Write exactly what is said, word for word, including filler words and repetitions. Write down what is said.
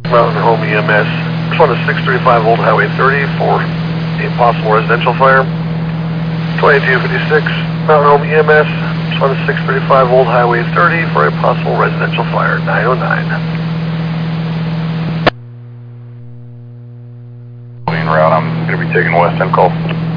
Mountain Home E M S. Respond to six thirty-five Old Highway thirty for a possible residential fire. twenty-two fifty-six Mountain Home E M S. Respond to six thirty-five Old Highway thirty for a possible residential fire. nine oh nine. Route, I'm going to be taking west end call.